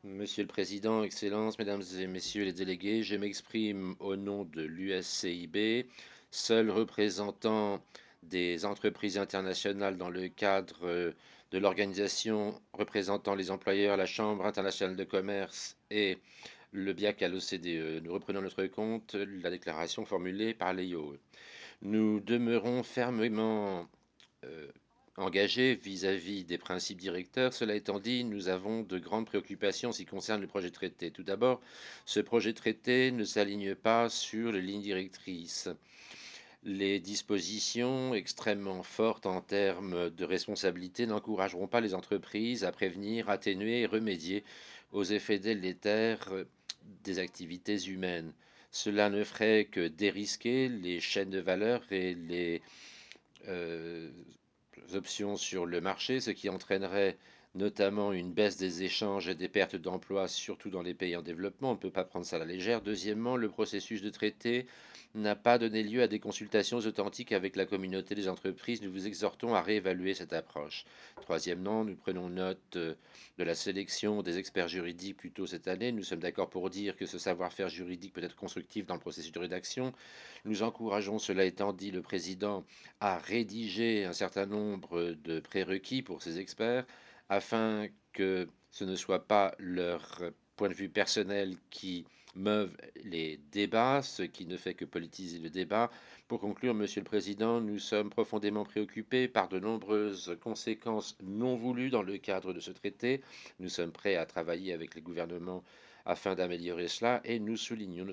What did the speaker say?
Monsieur le Président, Excellences, Mesdames et Messieurs les délégués, je m'exprime au nom de l'USCIB, seul représentant des entreprises internationales dans le cadre de l'organisation représentant les employeurs, la Chambre internationale de commerce et le BIAC à l'OCDE. Nous reprenons notre compte la déclaration formulée par l'EIO. Nous demeurons fermement euh, engagés vis-à-vis des principes directeurs. Cela étant dit, nous avons de grandes préoccupations en ce qui concerne le projet de traité. Tout d'abord, ce projet de traité ne s'aligne pas sur les lignes directrices. Les dispositions extrêmement fortes en termes de responsabilité n'encourageront pas les entreprises à prévenir, atténuer et remédier aux effets délétères des activités humaines. Cela ne ferait que dérisquer les chaînes de valeur et les euh, options sur le marché, ce qui entraînerait notamment une baisse des échanges et des pertes d'emplois, surtout dans les pays en développement. On ne peut pas prendre ça à la légère. Deuxièmement, le processus de traité n'a pas donné lieu à des consultations authentiques avec la communauté des entreprises. Nous vous exhortons à réévaluer cette approche. Troisièmement, nous prenons note de la sélection des experts juridiques plus tôt cette année. Nous sommes d'accord pour dire que ce savoir-faire juridique peut être constructif dans le processus de rédaction. Nous encourageons, cela étant dit, le président à rédiger un certain nombre de prérequis pour ces experts afin que ce ne soit pas leur point de vue personnel qui meuve les débats, ce qui ne fait que politiser le débat. Pour conclure, Monsieur le Président, nous sommes profondément préoccupés par de nombreuses conséquences non voulues dans le cadre de ce traité. Nous sommes prêts à travailler avec les gouvernements afin d'améliorer cela et nous soulignons